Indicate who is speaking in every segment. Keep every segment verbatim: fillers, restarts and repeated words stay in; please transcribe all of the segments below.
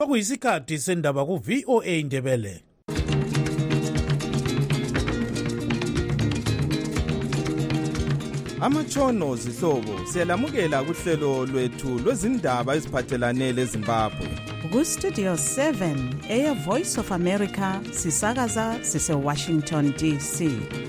Speaker 1: Okuyisikhathi sendaba ku V O A Ndebele.
Speaker 2: Amatshono zihlobo siyalamukela kuhlelo lwethu lwezindaba eziphathelane leZimbabwe.
Speaker 3: Ku Studio seven eya Voice of America sisakaza sise Washington D C.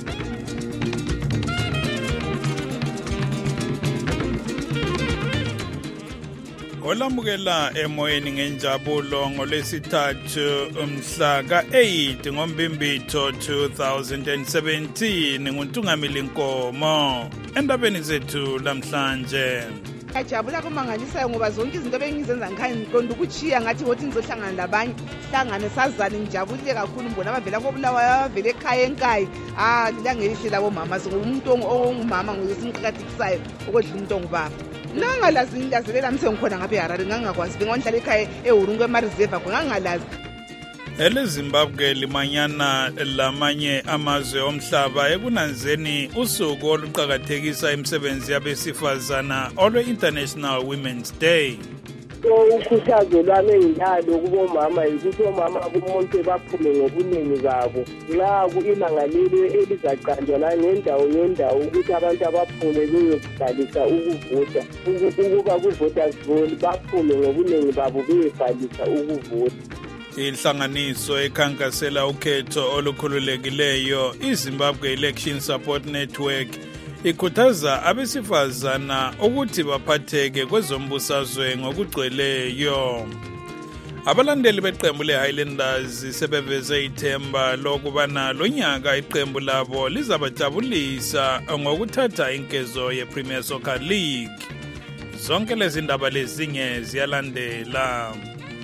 Speaker 4: Olamukela emoyeni ngenjabulo ngolesithathu umhla ka-eight ngoMbimbitho two thousand seventeen nguNtungamili Nkomo endabeni zethu lamhlanje.
Speaker 5: Ngiyajabula kumangalisayo ngoba zonke izinto bengizenza ngikhaya ngiqonda ukuchiya ngathi ngothi ngizohlangana labanye hlangane sazane ngijabulile kakhulu mbona abavela kobulawayo abavela ekhaya enkayi ah lilangelihle labo mama umuntu ongumama ngosimqhakathikisayo okwedla umuntu ongubaba. Nangalazi ngilazelela mse ngikhona ngabe Harare ngangakwazi bengonhlala ekhaya eHurungu eMareserve ngangalazi.
Speaker 4: Ele Zimbabwe limanyana lamanye amazwe omhlaba ekunanzeni usuku oluqhakathekisa imisebenzi yabesifazana olwe International Women's Day.
Speaker 6: Ukhuthazo lwami engilalo kubomama yikuthi omama kumonke baphume ngobuningi babo la kuilanga leli elizaqanjwa la ngendawo ngendawo ukuthi abantu abaphume beyobhalisa ukuvota ukuba kuvoters roll baphume ngobuningi babo beyobhalisa ukuvota.
Speaker 4: Inhlanganiso ekhankasela ukhetho olukhululekileyo iZimbabwe Election Support Network ikhuthaza abesifazana ukuthi baphatheke kwezombusazwe ngokugcweleyo. Abalandeli beqembu leHighlanders sebeveze ithemba lokubana lonyaka iqembu labo lizabajabulisa ngokuthatha inkezo yePremier Soccer League. Zonke lezi ndaba lezinye ziyalandela.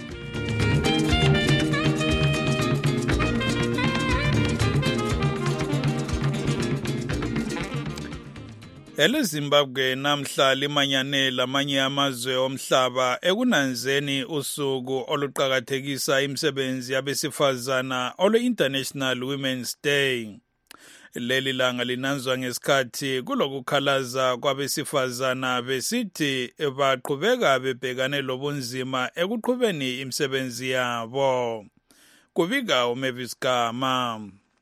Speaker 4: Ele Zimbabwe namhla limanyane lamanye amazwe omhlaba ekunanzeni usuku oluqhakathekisa imisebenzi yabesifazana olwe International Women's Day. Leli langa linanzwa ngesikhathi kulokukhalaza kwabesifazana besithi baqhubeka bebhekane lobunzima ekuqhubeni imisebenzi yabo. Kubika uMavis Gama.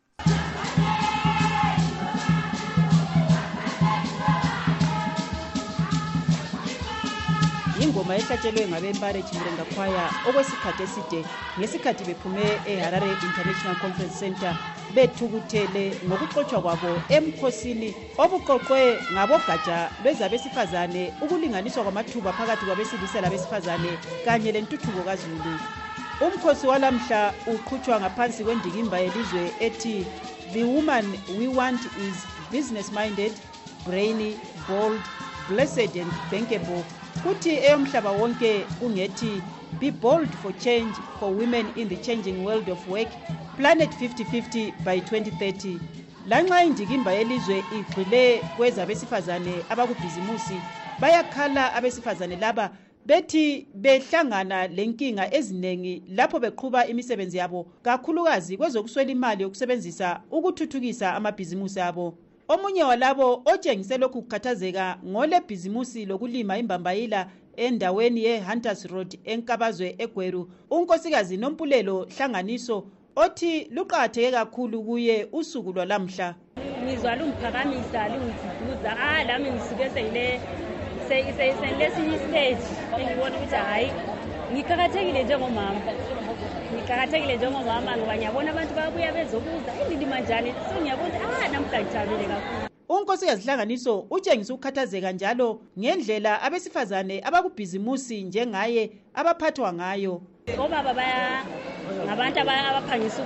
Speaker 7: Ingoma ehlatshelwe ngabempare Chimrenga Choir okwesikhathi eside ngesikhathi bephume eHarare International Conference Center bethukuthele ngokuxoxwa kwabo emkhosini obuqoqwe ngabogatsha lwezabesifazane ukulinganiswa kwamathuba phakathi kwabesilisa labesifazane kanye lentuthuko kaZulu. Umkhosi walamhla uqhutshwa ngaphansi kwendikimba yelizwe ethi The woman we want is business minded, brainy, bold, blessed and bankable. Kuthi eyomhlaba wonke ungethi be bold for change for women in the changing world of work, planet fifty fifty by twenty thirty. Lanxa indikimba yelizwe igxile kwezabesifazane abakubhizimusi bayakhala abesifazane laba bethi behlangana lenkinga ezinengi lapho beqhuba imisebenzi yabo kakhulukazi kwezokuswela imali yokusebenzisa ukuthuthukisa amabhizimusi abo. Omunye walabo otshengise lokhu kukhathazeka ngole bhizimusi lokulima imbambayila endaweni yeHunters Road enkabazwe eGweru, unkosikazi Nompulelo Hlanganiso othi luqhatheke kakhulu kuye usuku lwalamhla.
Speaker 8: Ngizwa lungiphakamisa lungiduduza ah lami ngisuke seyile seyilesinye stage engibona ukuthi hayi ngikhathekile njengomama. Ngikhathekile njengomama ngoba ngiyabona abantu babuya bezobuza indima njani so ngiyabona ah namhlanje kakhulu.
Speaker 7: Unkosikazi Hlanganiso utshengisa ukukhathazeka njalo ngendlela abesifazane abakubhizimusi njengaye abaphathwa ngayo.
Speaker 8: Obaba baya ngabantu abaphangisa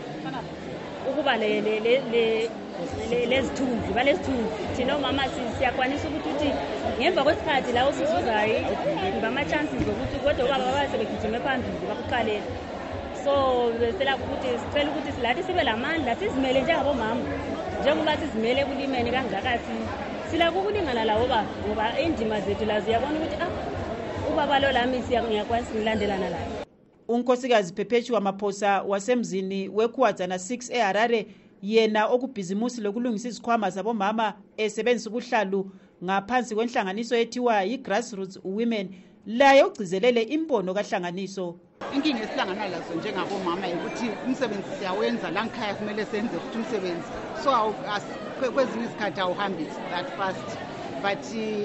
Speaker 8: ukuba le le le lezithunzi balezithunzi thina omama siyakwanisa ukuthi uthi ngemva kwesikhathi la usuzuzayo ngama chances ukuthi kodwa obaba basebegijime phambili bakuqalela. So besela ukuthi sicela ukuthi silathi sibe lamandla sizimele njengabomama njengoba sizimele kulimeni kangakathi sila kukulingana lawo ba ngoba indima zethu lazi yabona ukuthi ah ubaba lo lami siyakwanisa ngilandelana layo.
Speaker 7: Unkosikazi Perpetua Maphosa wasemzini weKhuwadzana six eHarare yena okubhizimusi lokulungisa izikhwama zabomama esebenzisa ubuhlalu ngaphansi kwenhlanganiso ethiwa yi Grassroots Women laye ugcizelele imbono kahlanganiso.
Speaker 9: inkinga esihlangana lazo njengabomama ukuthi umsebenzi siyawenza la ngikhaya kumele senze futhi umsebenzi, so kwezinye isikhathi awuhambi that fast, but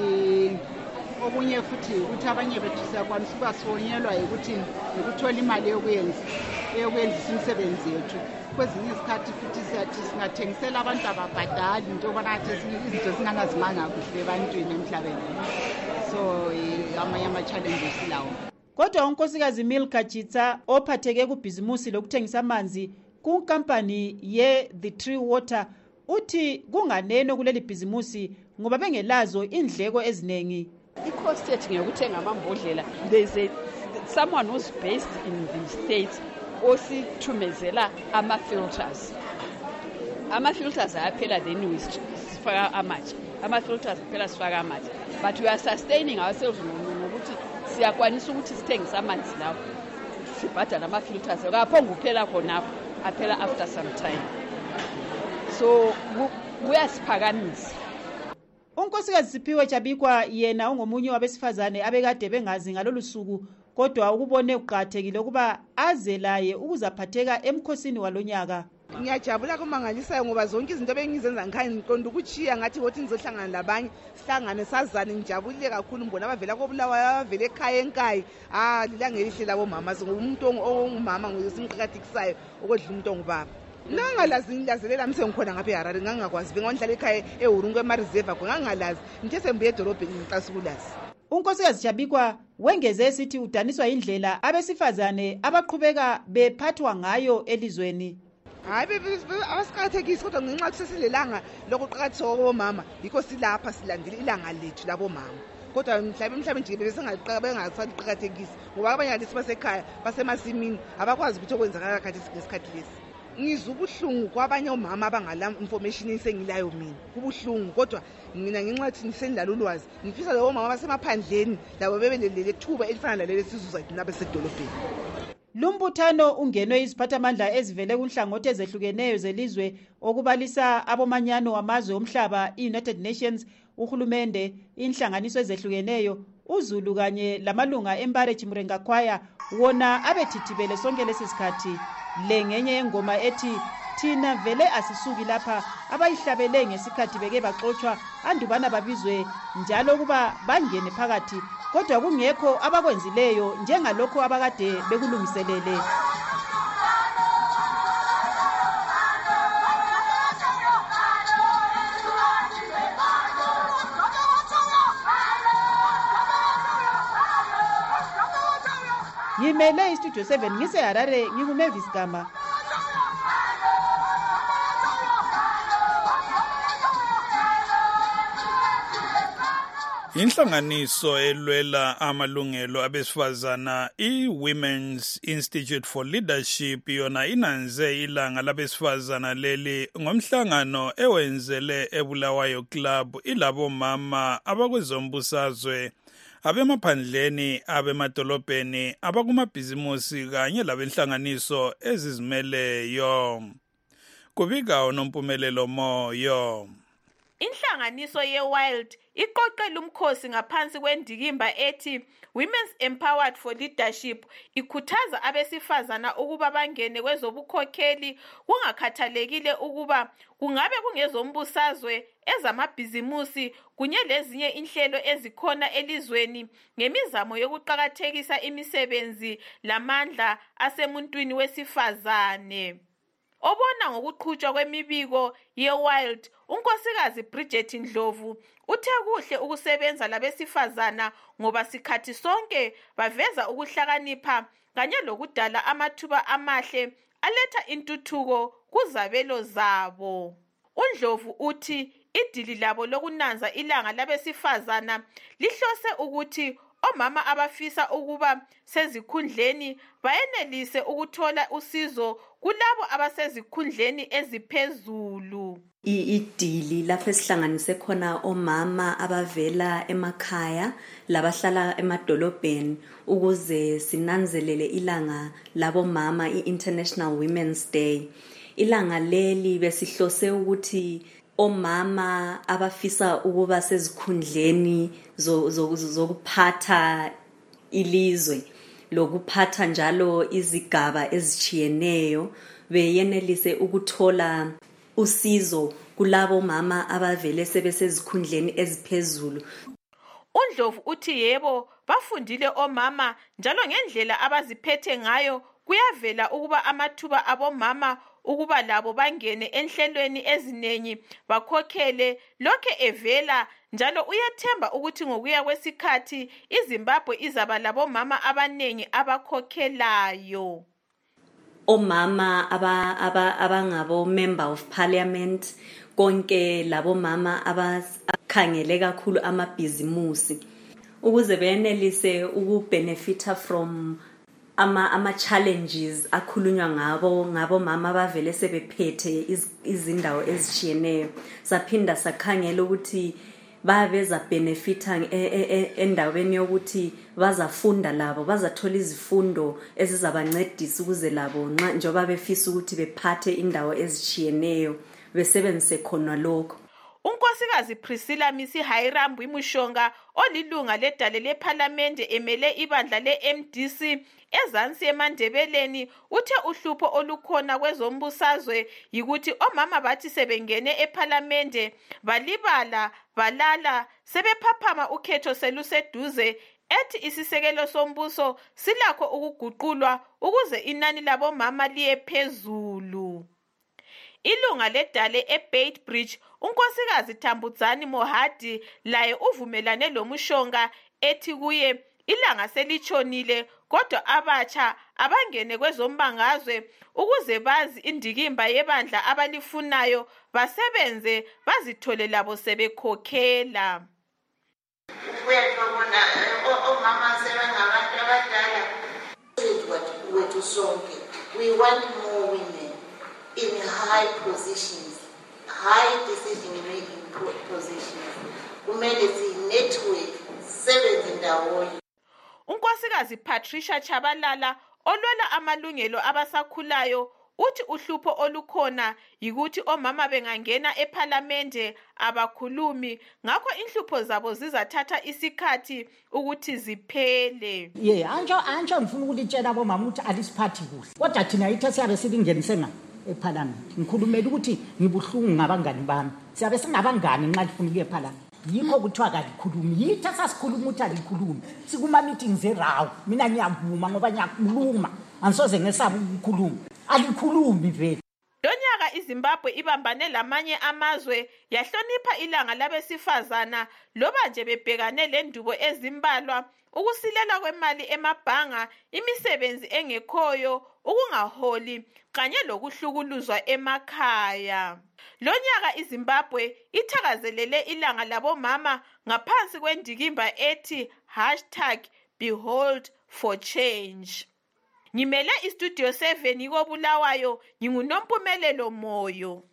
Speaker 9: okunye futhi ukuthi abanye bethu siyakwanisa ukuba sifonyelwa ukuthi ukuthola imali yokuyenza eyokuyenzisa imisebenzi yethu. Kwezinye isikhathi futhi siyathi singathengisela abantu ababhadali into yobana izinto zingangazimanga kuhle ebantwini emhlabeni, so amanye ama-challenges lawo.
Speaker 7: Kodwa unkosikazi Milka Chitsa ophatheke kubhizimusi lokuthengisa amanzi kunkampani ye-The Tree Water uthi kunganeno kuleli bhizimusi ngoba bengelazo indleko eziningi.
Speaker 10: I-cost yethu ngekuthenga amambodlela, there's a someone who's based in the States osithumezela ama-filters. Ama-filters ayaphela then we sifaka amathe. Ama-filters aphela sifaka amathe. But we are sustaining ourselves ngokuthi siyakwanisa ukuthi sithengise amanzi lawo. Sibhadala ama-filters. Akaphonga uphela khonapho, aphela after some time. So kuyasiphakamisa.
Speaker 7: Unkosikazi Siphiwe Jabikwa yena ungomunye wabesifazane abekade bengazi ngalolu suku, kodwa ukubone uqhathekile ukuba azelaye ukuzaphatheka emkhosini walonyaka.
Speaker 5: Ngiyajabula kumangalisayo ngoba zonke izinto bengizenza ngikhaya ngiqonda ukuchiya ngathi wothi nizohlangana labanye sihlangane sazane ngijabulile kakhulu mbona abavela kobulawayo abavela ekhaya enkayi ah lilangelihle labo mama ngoba umuntu ongumama ngosimqhakathekisayo okodla umuntu ongubaba. Ngangalazi ngilazelela mise ngikhona ngapha eHarare ngangakwazi bengonhlala ekhaya eHurungu emareserve ngangalazi ngithe sembuye edolobheni ngixasukulazi.
Speaker 7: Unkosikazi Jabikwa wengeze esithi udaniswa indlela abesifazane abaqhubeka bephathwa ngayo elizweni.
Speaker 5: Hayi abasiqhathekisi kodwa ngenxa kusesilelanga lokuqhakathisa kwabomama yikho silapha silandile ilanga lethu labomama. Kodwa mhlawumbe mhlawumbe nje besengaqiqa bengasaqhakathekisi ngoba abanye alisi basekhaya basemasimini abakwazi ukuthi okwenzakala khathi ngesikhathi lesi. Ngizwa ubuhlungu kwabanye omama abangala information engisengilayo mina. Kubuhlungu kodwa mina ngenxa ukuthi nisendlala ulwazi ngifisa labo mama basemaphandleni labo bebelele thuba elifana laleli sizuza thina besedolobheni.
Speaker 7: Lumbuthano ungenwe iziphathamandla ezivele kunhlangothi ezehlukeneyo zelizwe okubalisa abomanyano wamazwe omhlaba i-United Nations, uhulumende, inhlanganiso ezehlukeneyo, uZulu kanye lamalunga eMbare Chimurenga Choir wona abethithibele sonke lesisikhathi. Le ngenye yengoma ethi thina vele asisuki lapha abayihlabele ngesikhathi beke baxoxwa andubana babizwe njalo kuba bangene phakathi kodwa kungekho abakwenzileyo njengalokho abakade bekulungiselele. Ngimele istudio seven ngiseHarare nginguMavis Gama.
Speaker 4: Inhlanganiso elwela amalungelo abesifazana i-Women's Institute for Leadership yona inanze ilanga labesifazana leli ngomhlangano ewenzele eBulawayo Club ilabo mama abakwezombusazwe abemaphandleni abemadolobheni abakumabhizimusi kanye labenhlanganiso ezizimeleyo. Kubika uNompumelelo Moyo.
Speaker 11: Inhlanganiso ye-Wild iqoqela umkhosi ngaphansi kwendikimba ethi Women's Empowered for Leadership ikhuthaza abesifazana ukuba bangene kwezobukhokheli kungakhathalekile ukuba kungabe kungezombusazwe ezamabhizimusi kunye lezinye inhlelo ezikhona elizweni ngemizamo yokuqhakathekisa imisebenzi lamandla asemuntwini wesifazane. Obona ngokuqhutshwa kwemibiko ye-Wild, unkosikazi Bridget Ndlovu uthe kuhle ukusebenza labesifazana ngoba sikhathi sonke baveza ukuhlakanipha kanye lokudala amathuba amahle aletha intuthuko kuzabelo zabo. uNdlovu uthi idili labo lokunanza ilanga labesifazana lihlose ukuthi omama abafisa ukuba sezikhundleni bayenelise ukuthola usizo kulabo abasezikhundleni eziphezulu.
Speaker 12: Idili lapho esihlanganise khona omama abavela emakhaya labahlala emadolobheni ukuze sinanzelele ilanga labo mama i-International Women's Day. Ilanga leli besihlose ukuthi omama abafisa ukuba sezikhundleni zokuphatha ilizwe lokuphatha njalo izigaba ezichiyeneyo beyenelise ukuthola usizo kulabo mama abavele sebesezikhundleni eziphezulu.
Speaker 11: uNdlovu uthi yebo bafundile omama njalo ngendlela abaziphethe ngayo kuyavela ukuba amathuba abomama ukuba labo bangene enhlelweni ezinengi bakhokhele lokhe evela njalo uyathemba ukuthi ngokuya kwesikhathi iZimbabwe izaba labo mama abanengi abakhokhelayo.
Speaker 12: Omama aba aba abangabo member of parliament konke labo mama abakhangele kakhulu amabhizimusi ukuze benelise ukubenefita from ama ama challenges akhulunywa ngabo ngabo mama abavele sebephethe izindawo ezichiyeneyo. Saphinda sakhangela ukuthi babeza benefita endaweni yokuthi bazafunda labo bazathola izifundo ezizabancedisa ukuze labo njengoba befisa ukuthi bephathe indawo ezichiyeneyo besebenzise khona lokho.
Speaker 11: uNkosikazi Priscilla Misi Hairambu Mushonga olilunga ledale leParliament emele ibandla le-M D C ezansi eMandebeleni uthe uhlupho olukhona kwezombusazwe yikuthi omama bathi sebengene eParliament balibala balala sebephaphama ukhetho seluseduze ethi isisekelo sombuso silakho ukuguqulwa ukuze inani labo mama liye phezulu. Ilunga ledale eBeitbridge uNkosikazi Tambudzani Mohadi laye uvumelane loMushonga ethi kuye ilanga selitshonile kodwa abatsha abangene kwezombangazwe ukuze bazi indikimba yebandla abalifunayo basebenze bazithole labo sebekhokhela.
Speaker 13: Uyabona omama sebengabantu abadala wethu sonke we want more women in high positions, high decision-making positions. Kumele si-network, sebenze ndawonye.
Speaker 11: uNkosikazi Patricia Chabalala olwela amalungelo abasakhulayo uthi uhlupho olukhona yikuthi omama bengangena eParliament abakhulumi ngakho inhlupho zabo zizathatha isikhathi ukuthi ziphele.
Speaker 14: Ye anje anje ngifuna ukulitshela abomama ukuthi alisiphathi kuhle kodwa thina yithe siyabe silingenise nga eParliament ngikhulumela ukuthi ngibuhlungu ngabangani bami siyabe singabangani nxa lifuna ukuye eParliament yikho kuthiwa kalikhulumi yithe sasikhuluma ukuthi alikhulumi sikuma meetings erawo mina ngiyavuma ngoba ngiyakhuluma angisoze ngesaba ukukhuluma alikhulumi vele.
Speaker 11: Lonyaka iZimbabwe ibambane lamanye amazwe yahlonipha ilanga labesifazana loba nje bebhekane lendubo ezimbalwa ukusilela kwemali emabhanga imisebenzi engekhoyo ukungaholi kanye lokuhlukuluzwa emakhaya. Lonyaka iZimbabwe ithakazelele ilanga labo mama ngaphansi kwendikimba ethi hashtag behold for change. Ngimele istudio seven ikobulawayo nginguNompumelelo Moyo.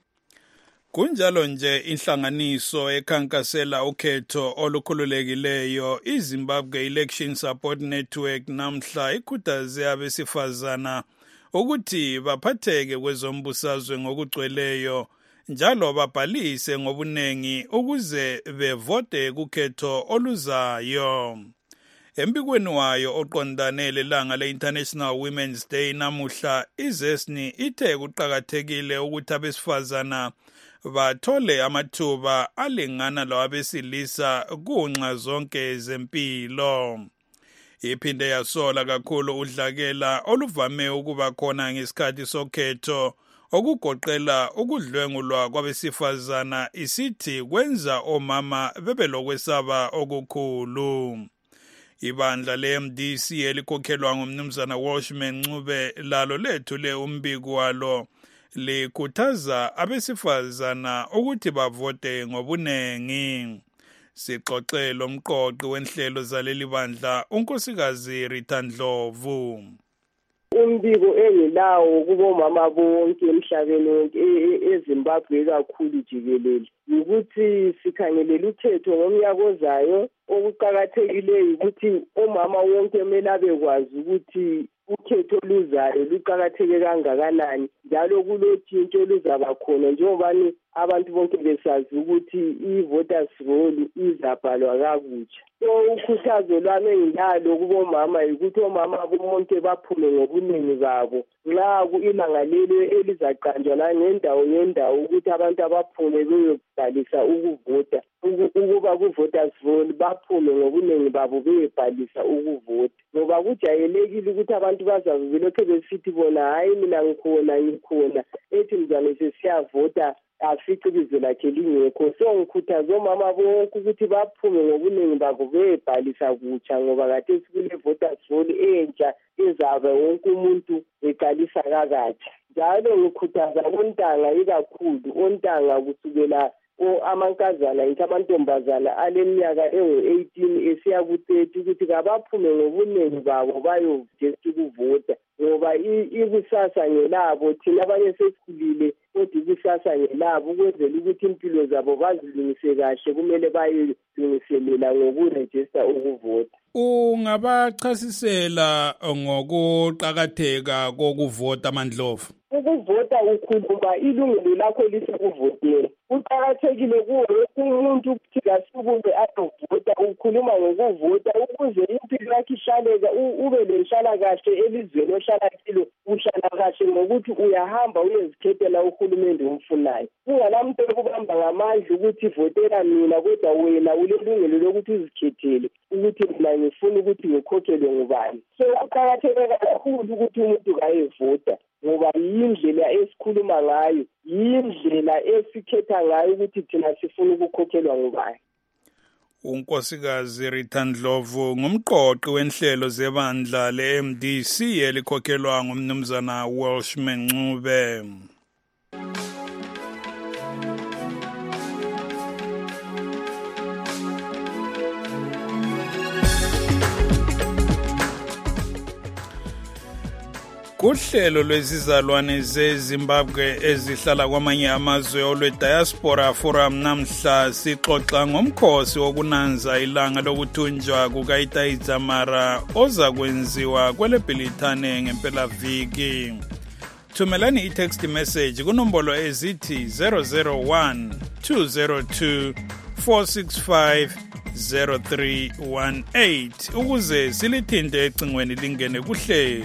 Speaker 4: Kunjalo nje inhlanganiso ekhankasela ukhetho olukhululekileyo iZimbabwe Election Support Network namhla ikhuthaze abesifazana ukuthi baphatheke kwezombusazwe ngokugcweleyo njalo babhalise ngobunengi ukuze bevote kukhetho oluzayo. Embikweni wayo oqondane lelanga le-International Women's Day namuhla iZesni ithe kuqakathekile ukuthi abesifazana bathole amathuba alingana lawabesilisa kunxa zonke zempilo. Iphinde yasola kakhulu udlakela oluvame ukuba khona ngesikhathi sokhetho okugoqela ukudlwengulwa kwabesifazana isithi kwenza omama bebelokwesaba okukhulu. Ibandla le-M D C elikhokhelwa ngumnumzana Washman Ncube lalo lethule umbiko walo likhuthaza abesifazana ukuthi bavote ngobunengi. Sixoxe lomqoqi wenhlelo zaleli bandla uNkosikazi Rita Ndlovu.
Speaker 6: Umbiko engilawo kubomama bonke emhlabeni wonke eZimbabwe kakhulu jikelele ukuthi sikhangelele ukhetho ngomnyaka ozayo okuqhakathekileyo ukuthi omama wonke kumele abekwazi ukuthi ukhetho luzayo luqhakatheke kangakanani njalo kulotshintsho luzaba khona njengoba abantu bonke besazi ukuthi i-voters roll izabhalwa kakutsha. So ukhuthazo lwami engilalo kubomama ukuthi omama bonke baphume ngobuningi babo nxa ilanga lelo elizaqanjwa la ngendawo ngendawo ukuthi abantu abaphume beyobhalisa ukuvota ukuba ku-voters roll baphume ngobuningi babo beyobhalisa ukuvota ngoba kujayelekile ukuthi abantu bazabe belokhu besithi bona hayi mina ngikhona ngikhona ethi mzane sesiyavota afice ibizo lakhe lingekho. So ngikhuthaza omama bonke ukuthi baphume ngobuningi babo beyobhalisa kutsha ngoba kade sikule voters roll entsha ezabe wonke umuntu eqalisa kakatsha. Njalo ngikhuthaza ontanga ikakhulu ontanga kusukela amankazana ngithi amantombazana aleminyaka engu-eighteen esiya ku-thirty ukuthi kabaphume ngobuningi babo bayovesta ukuvota ngoba ikusasa ngelabo thina abanye sesikhulile kodwa ikusasa ngelabo ukwenzela ukuthi impilo zabo bazilungise kahle kumele bayilungiselela ngokurejista ukuvota.
Speaker 4: Ungabachasisela ngokuqakatheka kokuvota Mandlovu?
Speaker 6: Ukuvota ukhuluma ilungelo lakho lisekuvoteni. Kuqakathekile kuwo wonke umuntu ukuthi kasukume ayovota ukhuluma ngokuvota ukuze impilo yakhe ishaleka ube lenhlalakahle elizweni ohlala kilo uhlala kahle ngokuthi uyahamba uyezikhethela uhulumende omfunayo. Ungalamuntu okubamba ngamandla ukuthi votela mina kodwa wena ulelungelo lokuthi uzikhethele ukuthi mina ngifuna ukuthi ngikhokhelwe ngubani. So kuqakatheke kakhulu ukuthi umuntu kayevota ngoba yindlela esikhuluma ngayo yindlela esikhetha ngayo ukuthi thina sifuna ukukhokhelwa ngubani.
Speaker 4: uNkosikazi Rita Ndlovu ngumqoqi wenhlelo zebandla le-M D C elikhokhelwa ngumnumzana Welshman Ncube. Kuhlelo lwezizalwane zeZimbabwe ezihlala kwamanye amazwe olwe-Diaspora Forum namhla sixoxa ngomkhosi wokunanza ilanga lokuthunjwa kukaItai Dzamara oza kwenziwa kweleBhilithane ngempelaviki. Thumelani i-text message kunombolo ezithi zero zero one two zero two four six five zero three one eight ukuze silithinte ecingweni lingene kuhlelo.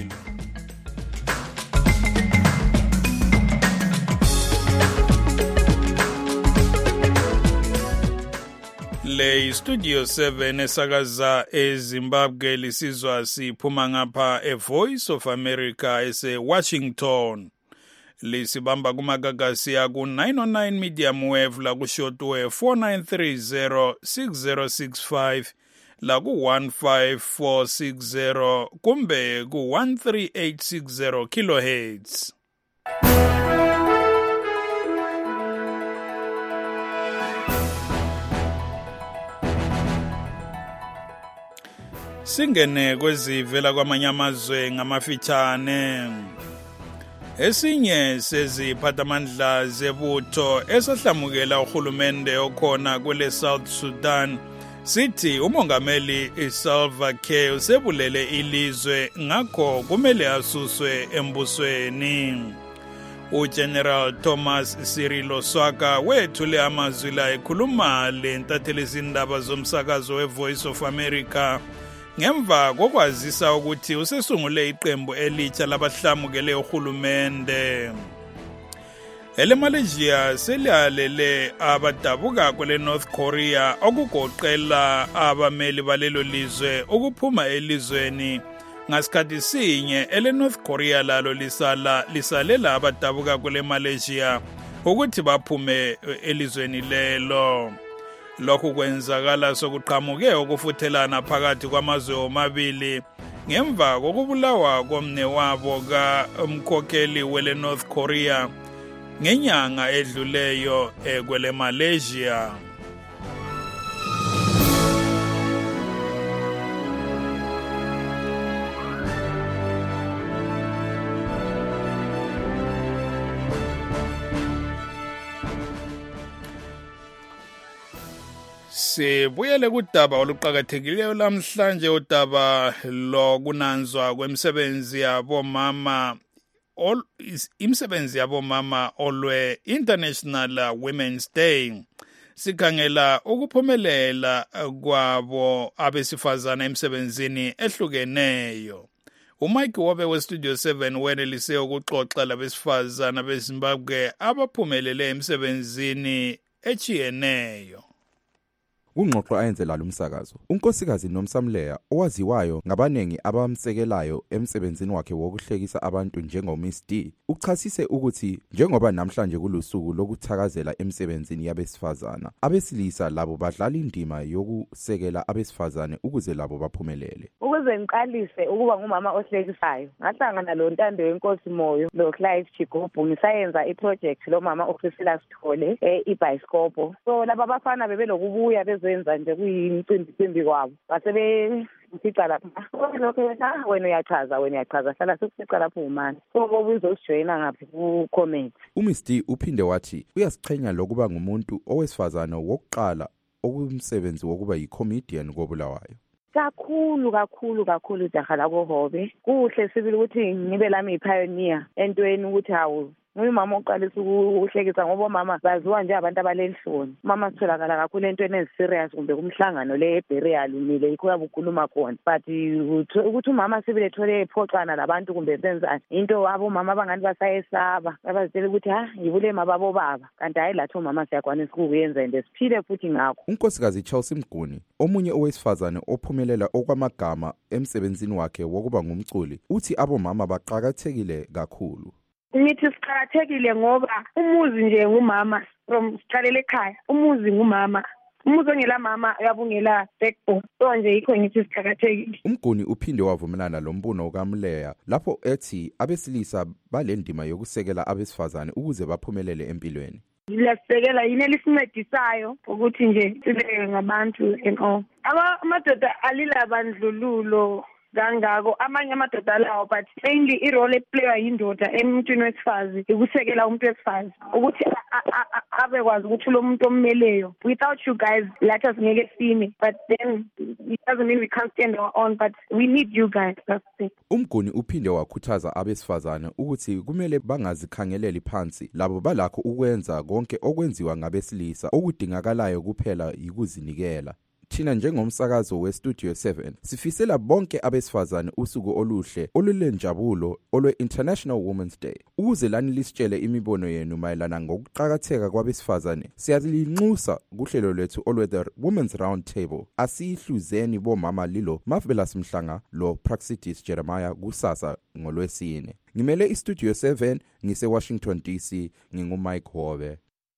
Speaker 4: Le Studio seven esakaza eZimbabwe lisizwa siphuma ngapha eVoice of America ese Washington. Lisibamba kumagagasi ya ku nine oh nine medium wave la ku shortwave four nine three zero six zero six five la ku one five four six zero kumbe ku one three eight six zero kilohertz. Singene kwezivela kwamanye amazwe ngamafitshane. Esinye seziphathamandla zebutho esahlamukela uhulumende okhona kwele South Sudan sithi umongameli Salva Kiir usebulele ilizwe ngakho kumele asuswe embusweni. uGeneral Thomas Sirilo Swaka wethule amazwi la ekhuluma lentathelezindaba zomsakazo weVoice of America ngemva kokwazisa ukuthi usesungule iqembu elitsha labahlamukele uhulumende. Ele Malaysia selialele abadabuka kwele North Korea okugoqela abameli balelo lizwe ukuphuma elizweni ngasikhathi sinye ele North Korea lalo lisala lisalela abadabuka kwele Malaysia ukuthi baphume elizweni lelo. Lokhu kwenzakala sokuqhamuke ukufuthelana phakathi kwamazwe omabili ngemva kokubulawa komne wabo kaumkhokheli wele North Korea ngenyanga edluleyo ekwele Malaysia. Sibuyele kudaba oluqhakathekileyo lamhlanje udaba lokunanzwa kwemisebenzi yabo mama ol, imsebenzi yabo mama olwe International Women's Day. Sikhangela ukuphumelela kwabo abesifazana emsebenzini ehlukeneyo. uMike Hobe weStudio seven wenelise ukuxoxa labesifazana beZimbabwe abaphumelele emsebenzini echiyeneyo.
Speaker 2: Ungxoxo ayenzela lumsakazo. Unkosikazi Nomsamleya owaziwayo ngabanengi abamsekelayo emsebenzini wakhe wokuhlekisa abantu njengoMiss D, uchasise ukuthi njengoba namhlanje kulusuku lokuthakazela emsebenzini yabesifazana, abesilisa labo badlala indima yokusekela abesifazane ukuze labo baphumelele.
Speaker 15: Ukuze ngiqalise ukuba ngumama ohlekisayo, ngahlangana lo Ntando yenkosi Moyo lo Clive Chigubhu ngisayenza iproject lo mama uPriscilla Sithole eBiscopo. So laba bafana bebelokubuya zenza nje kuyimcimbi cimbi kwabo basebe ngifica lapha lokho wena wena uyachaza wena uyachaza hlala sikufica lapho umani so bobuzosijoyina ngaphi ku comment.
Speaker 2: uMiss D uphinde wathi uyasichenya lokuba ngumuntu owesifazana wokuqala okumsebenzi wokuba yicomedian koBulawayo.
Speaker 15: Kakhulu kakhulu kakhulu jaha la koHobe kuhle sibili ukuthi ngibe lami ipioneer entweni ukuthi hawu ngumama oqalisa ukuhlekisa ngoba mama baziwa nje abantu abalelihloni. Mama sitholakala kakhulu entweni eziserious kumbe kumhlangano le eburial nile yikho yabukhuluma khona but ukuthi umama sibile thole ephoxana labantu kumbe benzani into abo mama abangani basayesaba abazitshela ukuthi ha yibule mababo baba kanti hayi lathi umama siyakwanisa ukuyenza ende siphile futhi ngakho.
Speaker 2: Unkosikazi Chelsea Mguni omunye owesifazane ophumelela okwamagama emsebenzini wakhe wokuba ngumculi uthi abomama baqhakathekile kakhulu.
Speaker 16: Ngithi siqhakathekile ngoba umuzi nje ngumama from siqalele ekhaya umuzi ngumama umuzi ongela mama uyabungela backbone so nje yikho ngithi siqhakathekile.
Speaker 2: Umguni uphinde wavumelana lo mbuno kaMleya lapho ethi abesilisa balendima yokusekela abesifazane ukuze baphumelele empilweni.
Speaker 16: Liyasekela yini elisincedisayo ukuthi nje sibe ngabantu eno aba amadoda alila bandlululo kangako amanye amadoda lawo but mainly irole eplayer yindoda emntwini wesifazi ukusekela umuntu wesifazi ukuthi abe kwazi ukuthi lo muntu ommeleyo without you guys let us ngeke sime but then it doesn't mean we can't stand our own but we need you guys. That's it.
Speaker 2: Umguni uphinde wakhuthaza abesifazane ukuthi kumele bangazikhangeleli phansi labo balakho ukwenza konke okwenziwa ngabesilisa okudingakalayo kuphela yikuzinikela. Thina njengomsakazo weStudio seven sifisela bonke abesifazane usuku oluhle olulenjabulo olwe International Women's Day. Ukuze lani lisitshele imibono yenu mayelana ngokuqhakatheka kwabesifazane siyalinxusa kuhlelo lwethu olwe The Women's Round Table. Asihluzeni bomama lilo Marvelous Mhlanga lo Praxidis Jeremiah kusasa ngolwesine. Ngimele iStudio seven ngise Washington D C nginguMike Hobe.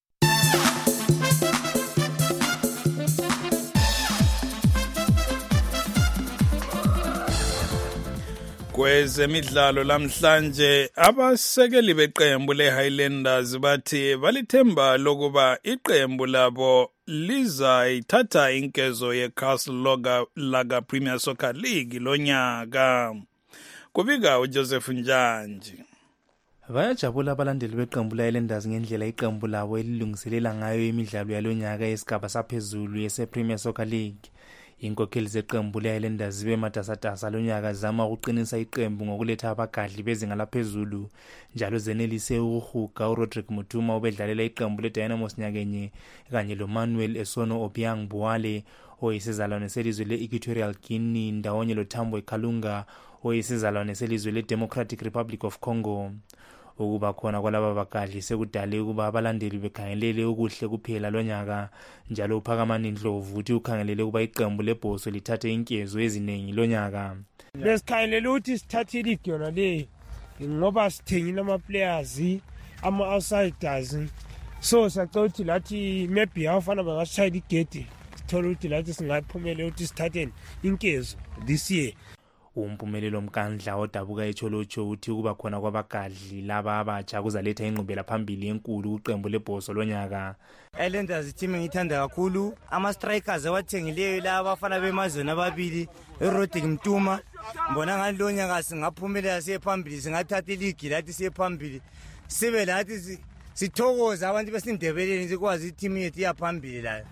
Speaker 4: Kwezemidlalo lamhlanje abasekeli beqembu leHighlanders bathi balithemba lokuba iqembu labo lizayithatha inkezo yeCastle Lager Premier Soccer League lonyaka. Kubika uJoseph Njanji.
Speaker 17: Bayajabula abalandeli beqembu leHighlanders ngendlela iqembu labo elilungiselela ngayo imidlalo yalonyaka yesigaba saphezulu yePremier Soccer League. Inkokheli zeqembu leHighlanders zibe matasatasa lonyaka zama ukuqinisa iqembu ngokuletha abagadli bezinga laphezulu njalo zenelise ukuhuga uRodrick Mutuma obedlalela iqembu leDynamos nyakenye kanye loManuel Esono Obiang Buwale oyisizalwane selizwe leEquatorial Guinea ndawonye loThambwe Kalunga oyisizalwane selizwe leDemocratic Republic of Congo. Ukuba khona kwalaba bagadli sekudale ukuba abalandeli bekhangelele ukuhle kuphela lonyaka njalo uPhakamani Ndlovu uthi ukhangelele ukuba iqembu lebhoso lithathe inkezo eziningi lonyaka.
Speaker 18: Lesikhangelele ukuthi sithathe iligi yona le ngoba sithengile ama players ama outsiders so sacela ukuthi lathi maybe awafana bangasishayela igedi sithola ukuthi lathi singaphumela ukuthi sithathe inkezo this year.
Speaker 17: Umphumelelo omkandla odabuka eCholocho uthi kuba khona kwabagadli laba abatsha kuzaletha ingqubela phambili enkulu kuqembu lebhoso lonyaka.
Speaker 19: Highlanders team ngithanda kakhulu ama strikers awathengileyo la abafana bemazweni ababili eRodrick Mtuma mbona ngani lonyaka singaphumelela siye phambili singathatha iligi lathi siye phambili sibe lathi sithokoza abantu besindebeleni sikwazi team yethu yaphambili la.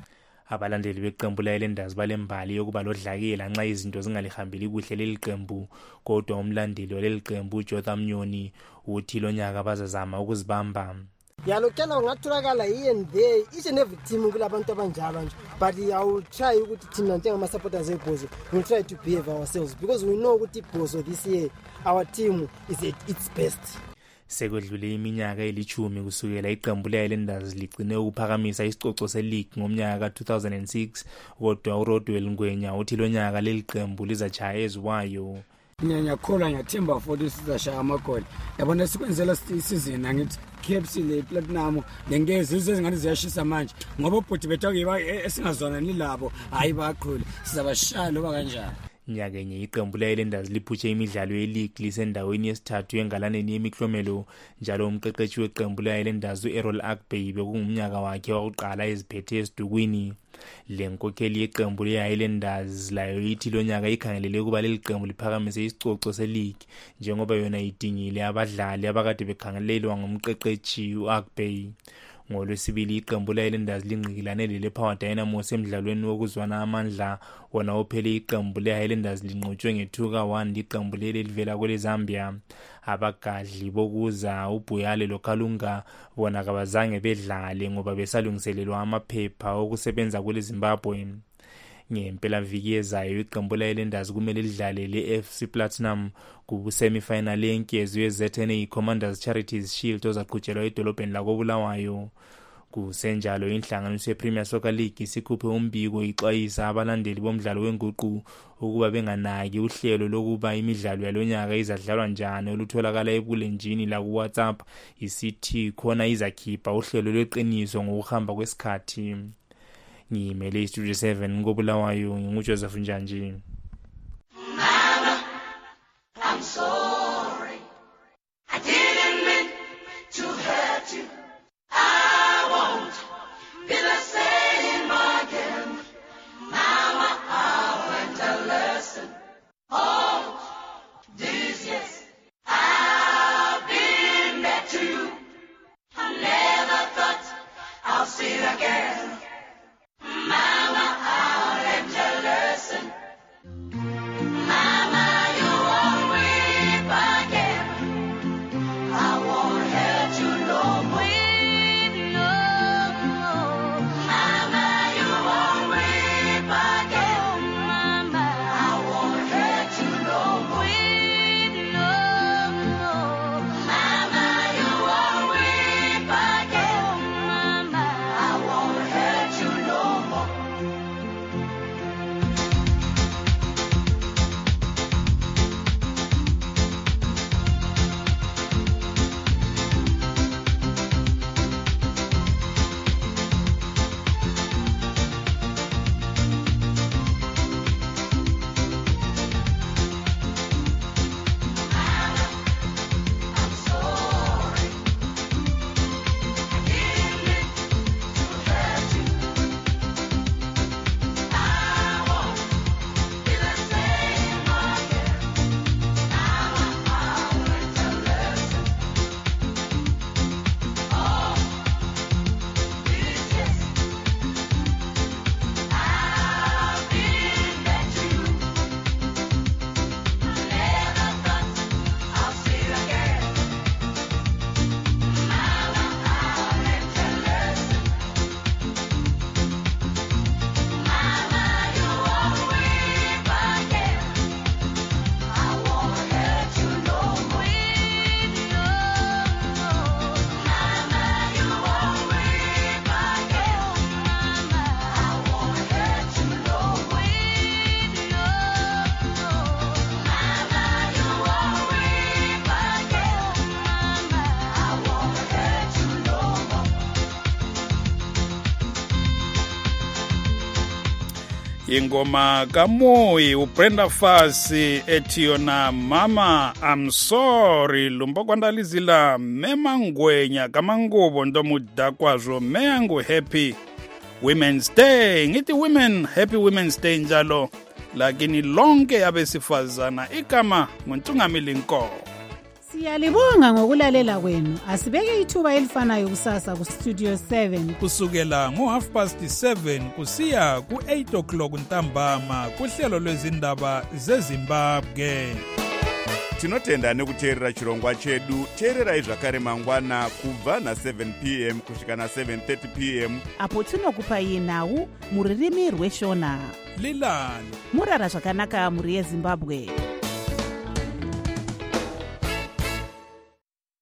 Speaker 17: Abalandeli beqembu le-Highlanders balembali yokuba lodlakela nxa izinto zingalihambeli kuhle leli qembu, kodwa umlandeli waleli qembu Jotham Nyoni uthi lo nyaka bazazama ukuzibamba.
Speaker 20: Yalokela ungatholakala here and there each and every team kulabantu abanjalo nje, but I will try ukuthi thina njengama supporters eBhozo we will try to behave ourselves because we know ukuthi iBhozo this year our team is at its best.
Speaker 17: Sekwedlule iminyaka elithumi kusukela iqembu le-Highlanders ligcine ukuphakamisa isicoco se-league ngomnyaka ka two thousand six, kodwa uRodwell Ngwenya uthi lo nyaka leli qembu lizachaya eziwayo.
Speaker 21: Ngiyakholwa ngiyathemba futhi sizashaya amagoli. Yabona sikwenzela isizini angithi K F C le Platinum lengeze izingane ziyashisa manje ngoba ubhuti bethu akiba esingazona nilabo hayi baqhule sizabashaya loba kanjani.
Speaker 17: Nyakenye iqembu le-Highlanders liphutshe imidlalo ye-league lisendaweni yesithathu engalaneni yemiklomelo, njalo umqeqeshi weqembu le-Highlanders u-Errol Akbey bekungumnyaka wakhe wokuqala eziphethe esidukwini. Le nkokheli yeqembu le-Highlanders layo ithi lo nyaka ikhangelele ukuba leli qembu liphakamise isicoco se-league njengoba yona idingile abadlali abakade bekhangelelwa ngumqeqeshi u-Akbey. NgoLwesibili iqembu le-Highlanders lingqikilane le-Power Dynamos emidlalweni wokuzwana amandla, wona ophele iqembu le-Highlanders linqotshwe nge-two ka one liqembu leli livela kwele-Zambia. Abagadli bokuza uBuyale loKalunga bona kabazange bedlale ngoba besalungiselelwa amaphepha okusebenza kwele-Zimbabwe. Ngempela viki ezayo iqembu le-Highlanders kumele lidlale le-F C Platinum ku-semi-final yenkezo ye-Z N A Commanders Charities Shield ozaqhutshelwa edolobheni lakoBulawayo. Kusenjalo inhlanganiso ye-Premier Soccer League isikhuphe umbiko ixwayisa abalandeli bomdlalo wenguqu ukuba benganaki uhlelo lokuba imidlalo yalonyaka izadlalwa njani olutholakala ebulenjini la ku-WhatsApp, isithi khona izakhipha uhlelo lweqiniso ngokuhamba kwesikhathi. Ngimele iStudio seven ngoBulawayo nginguJoseph Njanji.
Speaker 22: Mama, I'm sorry. I didn't mean to hurt you. I won't be the same again. Mama, I learned a lesson. All these years I've been back to you. I never thought I'll see you again. Mama, I learned a lesson. Mama, you won't weep again. I won't hurt you no more. Mama, you won't weep again. Mama, I won't hurt you no more. Mama, you won't weep again. Mama, I won't hurt you no more.
Speaker 4: ingoma kaMoyi uBrenda Fassie ethi yona Mama I'm sorry lumbo kwandalizila Mema Ngwenya kamangubo ndomuda kwazo meyangu happy Women's Day ngithi women happy Women's Day njalo lakini lonke abesifazana ikama nguntungamili Nkomo.
Speaker 1: Siyalibonga ngokulalela kwenu. Asibeke ithuba elifanayo kusasa ku Studio seven
Speaker 4: kusukela ngo half past seven kusiya ku eight o'clock ntambama kuhlelo lwezindaba zeZimbabwe.
Speaker 3: Tinotenda nekuteerera chirongwa chedu. Teererai zvakare mangwana kubva na seven p m kusvika na seven thirty p m
Speaker 23: apo tinokupai nhau muririmi rweshona.
Speaker 4: Lilani
Speaker 23: murara zvakanaka muri yeZimbabwe.